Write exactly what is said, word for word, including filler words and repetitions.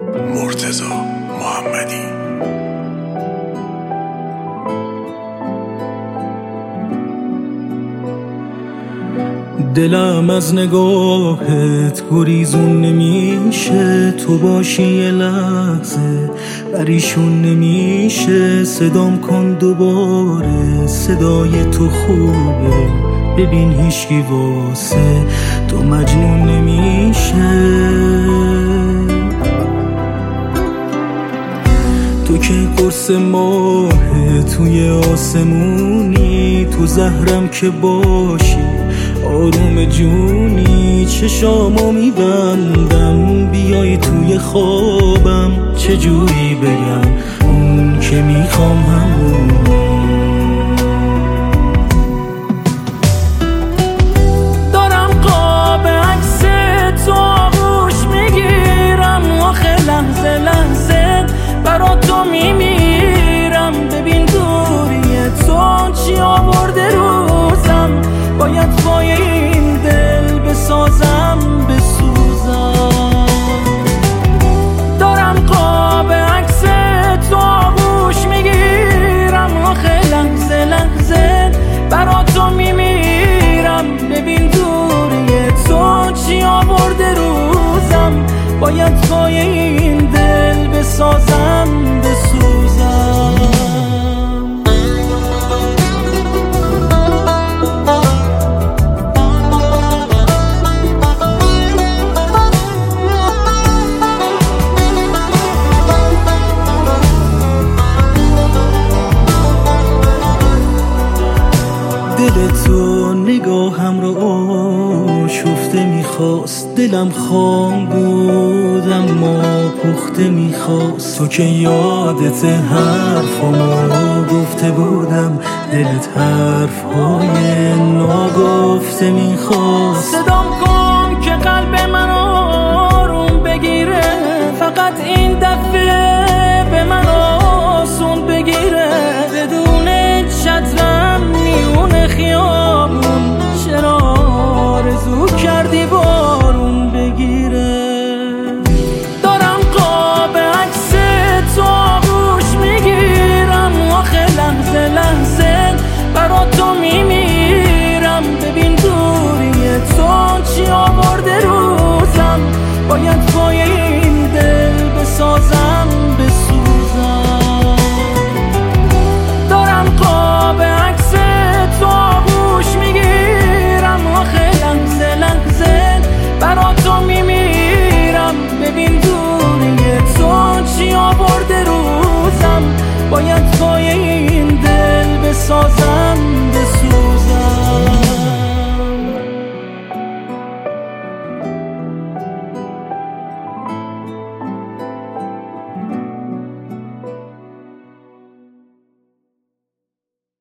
مرتضی محمدی. دلم از نگاهت گریزون نمیشه، تو باشی یه لحظه بریشون نمیشه. صدام کن دوباره، صدای تو خوبه، ببین هیچکی واسه تو مجنون نمیشه. تو که قرص ماه توی آسمونی، تو زهرم که باشی آروم جونی. چشامو میبندم بیای توی خوابم، چجوری بگم اون که میخوام همون. دارم قاب عکس تو آغوش میگیرم، آخه لحظه لحظه برا تو میمیرم. ببین دوری تو چی آورده روزم، باید پای این دل بسازم بسوزم. دارم قاب عکس تو آغوش میگیرم، آخه لحظه لحظه برا تو میمیرم. ببین دوری تو چی آورده روزم، باید پای این دل بسازم بسوزم. دل تو نگاهم رو آشفته میخواست، دلم خام بود اما پخته میخواست. تو که یادت حرفامو گفته بودم، دلت حرفهای ناگفته میخواست. صدام کن که قلب من آروم بگیره، فقط این دفعه به من آسون بگیره. بدون چترم میون خیابون، چرا آرزو کردی بارون بگیره. دارم قاب عکس تو آغوش میگیرم، آخه لحظه لحظه برا تو میمیرم. ببین دوری تو چی آورده روزم، باید پای این دل بسازم بسوزم. دارم قاب عکس تو آغوش میگیرم، آخه لحظه لحظه برا تو میمیرم. ببین دوری تو چی آورده روزم، باید پای این دل بسازم